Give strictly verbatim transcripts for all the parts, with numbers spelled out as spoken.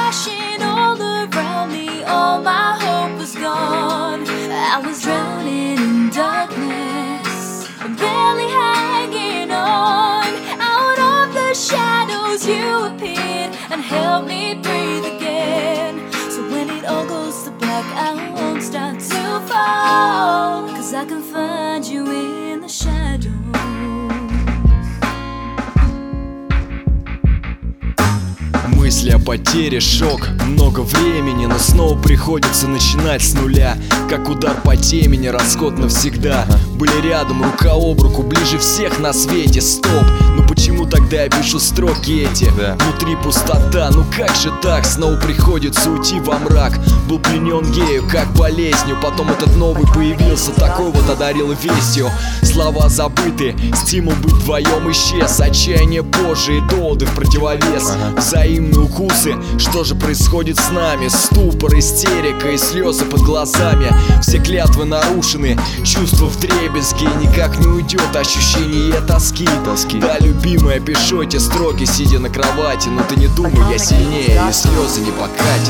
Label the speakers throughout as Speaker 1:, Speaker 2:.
Speaker 1: crashing all around me, all my hope was gone. I was drowning in darkness, barely hanging on. Out of the shadows you appeared and helped me breathe again. So when it all goes to black, I won't start to fall, 'cause I can find you in the shadows.
Speaker 2: Мысли о потере, шок, много времени, но снова приходится начинать с нуля. Как удар по темени, расход навсегда. Были рядом, рука об руку, ближе всех на свете. Стоп, ну почему тогда я пишу строки эти? Да. Внутри пустота, ну как же так? Снова приходится уйти во мрак. Был пленен гею, как болезнью. Потом этот новый появился, такой вот одарил вестью. Слова забыты, стимул быть вдвоем исчез. Отчаяние Божие, доводы в противовес. Ага. Взаимные укусы, что же происходит с нами? Ступор, истерика и слезы под глазами. Все клятвы нарушены, чувства вдребезги. Никак не уйдет ощущение тоски. тоски Да, любимая, пишу эти строки, сидя на кровати. Но ты не думай, я сильнее, и слезы не покатят.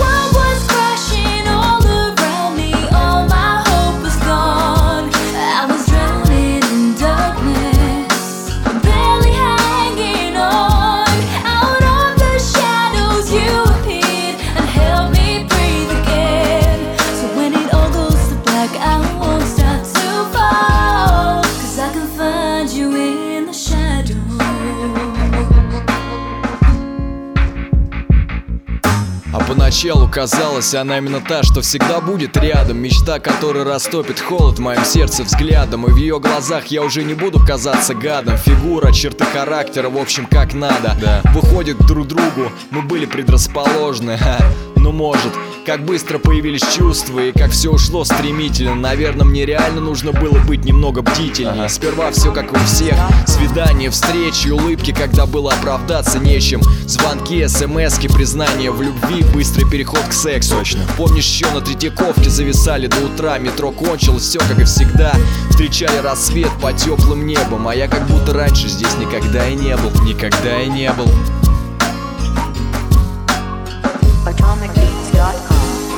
Speaker 2: А поначалу казалось, она именно та, что всегда будет рядом. Мечта, которая растопит холод в моем сердце взглядом. И в ее глазах я уже не буду казаться гадом. Фигура, черты характера, в общем, как надо, да. Выходит друг к другу, мы были предрасположены. Ха. Ну может, как быстро появились чувства и как все ушло стремительно. Наверное, мне реально нужно было быть немного бдительнее. Ага. Сперва все как у всех: свидания, встречи, улыбки, когда было оправдаться нечем. Звонки, смски, признания в любви, быстрый переход к сексу. Точно. Помнишь, еще на Третьяковке зависали до утра. Метро кончилось, все как и всегда. Встречали рассвет под теплым небом. А я как будто раньше здесь никогда и не был. Никогда и не был.
Speaker 3: Atomic Beats dot com.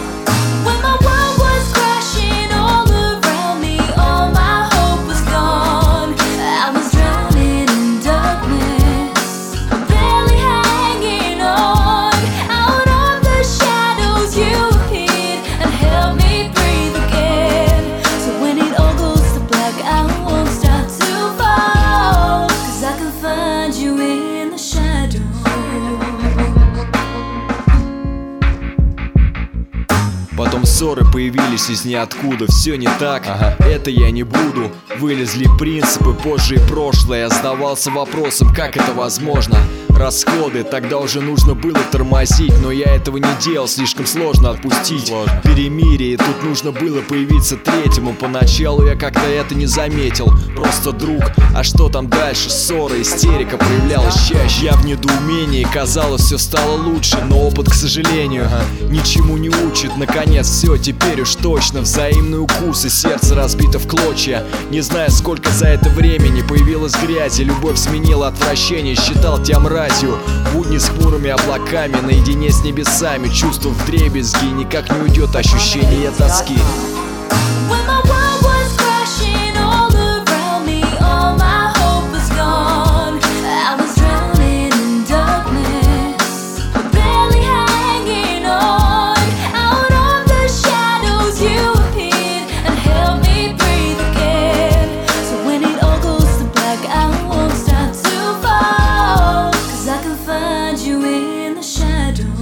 Speaker 2: Потом ссоры появились из ниоткуда. Все не так, ага. Это я не буду. Вылезли принципы, позже и прошлое. Я задавался вопросом, как это возможно. Расходы, тогда уже нужно было тормозить. Но я этого не делал, слишком сложно отпустить. Сложно. Перемирие, тут нужно было появиться третьему. Поначалу я как-то это не заметил. Просто друг, а что там дальше? Ссора, истерика проявлялась чаще. Я в недоумении, казалось, все стало лучше. Но опыт, к сожалению, ага. ничему не учит. Наконец все, теперь уж точно. Взаимные укусы, сердце разбито в клочья. Не знаю, сколько за это времени появилась грязи. Любовь сменила отвращение, считал тебя мразью. Будни с хмурыми облаками, наедине с небесами. Чувство вдребезги, никак не уйдет ощущение тоски.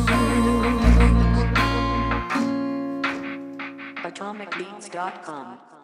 Speaker 3: Atomic Beats dot com.